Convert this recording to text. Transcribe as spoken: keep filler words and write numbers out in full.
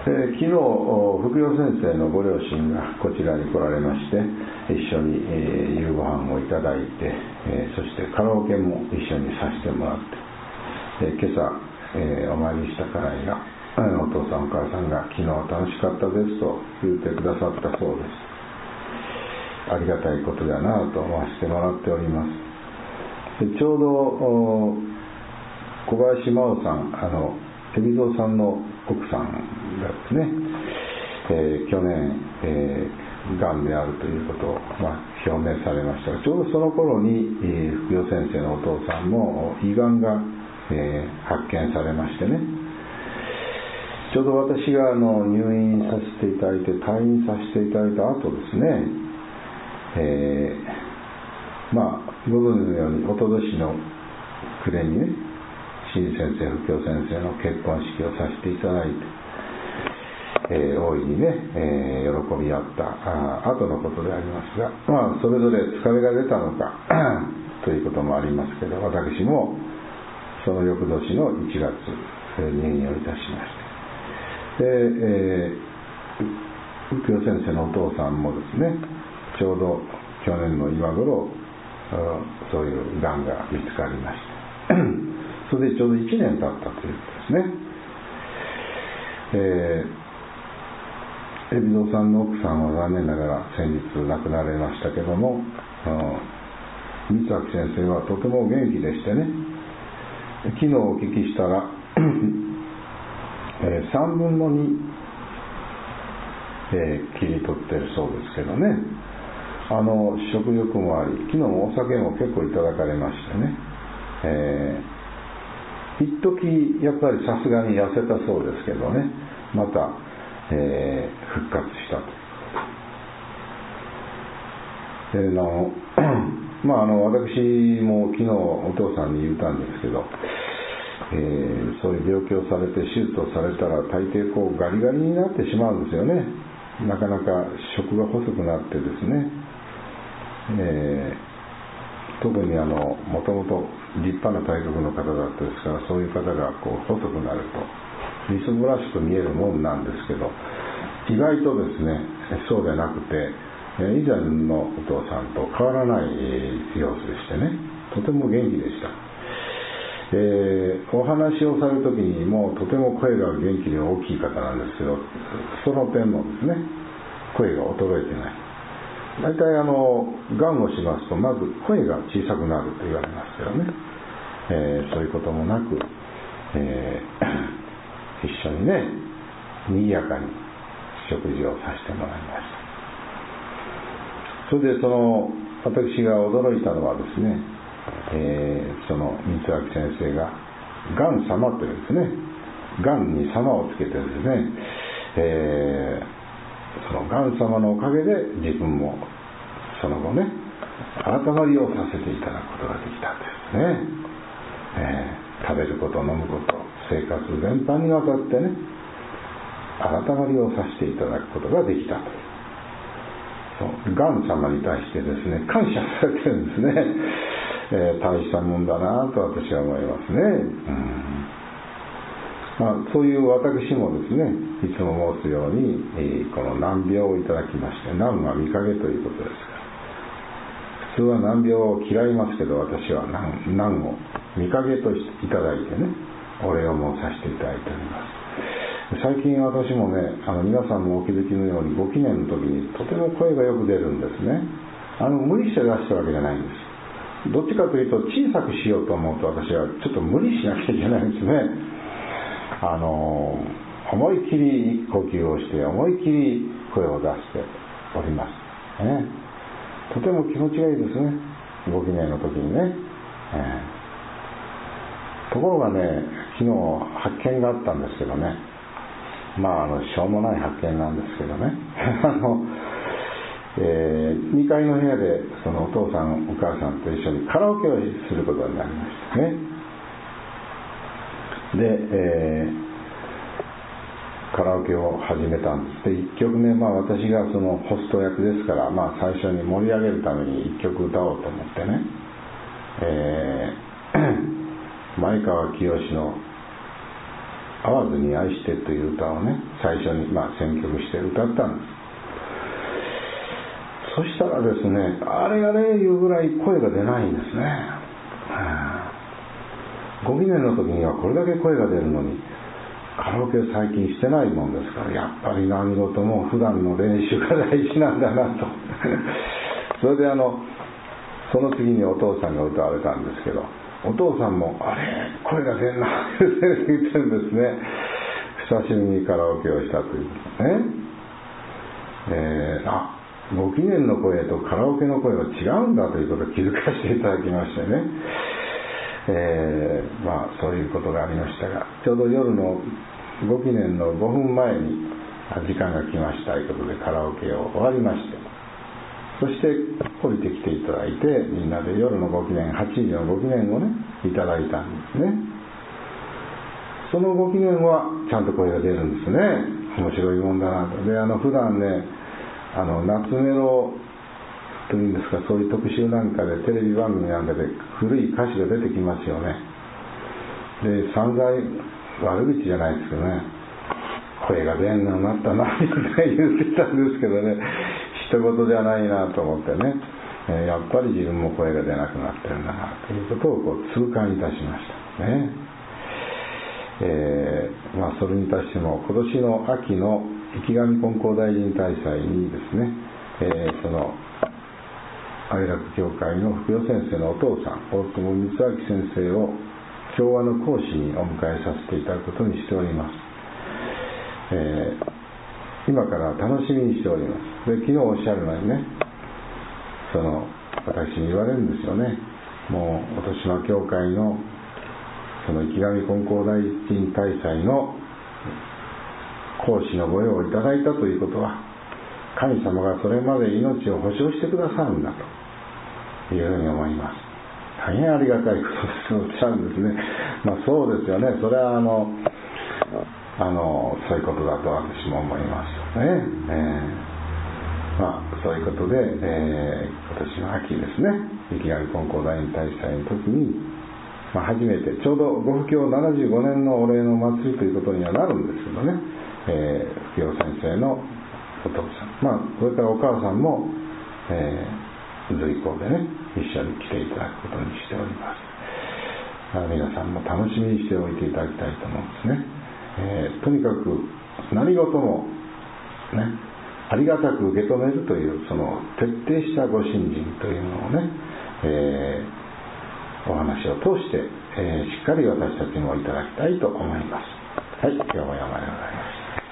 えー、昨日福代先生のご両親がこちらに来られまして、一緒に、えー、夕ご飯をいただいて、えー、そしてカラオケも一緒にさせてもらって、えー、今朝、えー、お参りした家内がお父さんお母さんが昨日楽しかったですと言ってくださったそうです。ありがたいことだなと思わせてもらっております。でちょうど小林真央さん、あの海老蔵さんの奥さんがですね、えー、去年、えー、がんであるということを、まあ、表明されましたが、ちょうどその頃に、えー、福代先生のお父さんも胃がんが、えー、発見されましてね、ちょうど私があの入院させていただいて退院させていただいた後ですね、えー、まあご存知のようにおととしの暮れにね、新先生福代先生の結婚式をさせていただいて、えー、大いにね、えー、喜び合ったあ後のことでありますが、まあそれぞれ疲れが出たのかということもありますけど、私もその翌年のいちがつ入院をいたしました。で、えー、福代先生のお父さんもですね、ちょうど去年の今頃そういうがんが見つかりましたそれでちょうどいちねん経ったということですね。えー、海老蔵さんの奥さんは残念ながら先日亡くなられましたけども、三明先生はとても元気でしてね、昨日お聞きしたらえー、さんぶんのに、えー、切り取ってるそうですけどね、あの食欲もあり、昨日もお酒も結構いただかれましてね、えー、一時やっぱりさすがに痩せたそうですけどね、また、えー、復活したと。えー、のまああの私も昨日お父さんに言ったんですけど、えー、そういう病気をされて手術をされたら大抵こうガリガリになってしまうんですよね。なかなか食が細くなってですね、えー、特にあのもともと立派な体格の方だったですから、そういう方がこう細くなるとみすぼらしく見えるもんなんですけど、意外とですねそうでなくて、以前のお父さんと変わらない様子でしてね、とても元気でした。えー、お話をされるときにもうとても声が元気で大きい方なんですけど、その点もですね、声が衰えてない。大体あのがんをしますとまず声が小さくなると言われますけどね、えー、そういうこともなく、えー、一緒にね賑やかに食事をさせてもらいました。それでその私が驚いたのはですね、えー、その三明先生ががん様というですね、がんに様をつけてですね、えー、そのがん様のおかげで自分もその後ね改まりをさせていただくことができたんですね。えー、食べること飲むこと生活全般にわたってね改まりをさせていただくことができたという、そうがん様に対してですね感謝されてるんですね。えー、大したもんだなと私は思いますね。うん、まあ、そういう私もですね、いつも申すように、えー、この難病をいただきまして、難は見かけということですから、普通は難病を嫌いますけど、私は 難, 難を見かけとしていただいてね、お礼を申させていただいております。最近私もね、あの皆さんもお気づきのようにご記念の時にとても声がよく出るんですね。あの無理して出したわけじゃないんです。どっちかというと小さくしようと思うと私はちょっと無理しなきゃいけないんですね。あの思い切り呼吸をして思い切り声を出しております、ね、とても気持ちがいいですね、ご記念の時にね、えー、ところがね昨日発見があったんですけどね、まああのしょうもない発見なんですけどねあのえー、にかいの部屋でそのお父さんお母さんと一緒にカラオケをすることになりましたね。で、えー、カラオケを始めたんです。でいっきょくめ、まあ、私がそのホスト役ですから、まあ、最初に盛り上げるためにいっきょく歌おうと思ってね、えー、前川清の会わずに愛してという歌をね、最初にまあ選曲して歌ったんです。そしたらですね、あれあれいうぐらい声が出ないんですね。ご記念の時にはこれだけ声が出るのに、カラオケ最近してないもんですから、やっぱり何事も普段の練習が大事なんだなとそれであのその次にお父さんが歌われたんですけど、お父さんもあれ声が出んなって言ってるんですね。久しぶりにカラオケをしたというね、えー、あご記念の声とカラオケの声は違うんだということを気づかせていただきましてね、えー、まあそういうことがありましたが、ちょうど夜のご記念のごふんまえに時間が来ましたということでカラオケを終わりまして、そして降りてきていただいて、みんなで夜のご記念、はちじのご記念をねいただいたんですね。そのご記念はちゃんと声が出るんですね。面白いもんだなと。で、あの普段ね、あの夏メロというんですか、そういう特集なんかでテレビ番組なんかで古い歌詞が出てきますよね。で、散々悪口じゃないですけどね、声が出んのになったなみたいな言ってたんですけどね、一言じゃないなと思ってね、えー、やっぱり自分も声が出なくなってるんだなということをこう痛感いたしましたね。えー、まあそれに対しても今年の秋の池上金光大臣大祭にですね、えー、その愛楽教会の福代先生のお父さん、大友光明先生を調和の講師にお迎えさせていただくことにしております。えー、今から楽しみにしております。で、昨日おっしゃるのにね、その私に言われるんですよね。もうお年間教会のその池上金光大臣大祭の講師のご用をいただいたということは、神様がそれまで命を保証してくださるんだというふうに思います。大変ありがたいことですとおっしゃるんですね。まあそうですよね。それはあのあのそういうことだと私も思いますね。えー、まあそういうことで、えー、今年の秋ですね、池上金光大臣大祭の時に、まあ、初めてちょうどご布教ななじゅうごねんのお礼の祭りということにはなるんですけどね、えー、福代先生のお父さん、まあそれからお母さんも、えー、随行でね一緒に来ていただくことにしております。皆さんも楽しみにしておいていただきたいと思うんですね。えー、とにかく何事もね、ありがたく受け止めるというその徹底したご信心というのをね、えー、お話を通して、えー、しっかり私たちもいただきたいと思います。はい、今日も山でございます。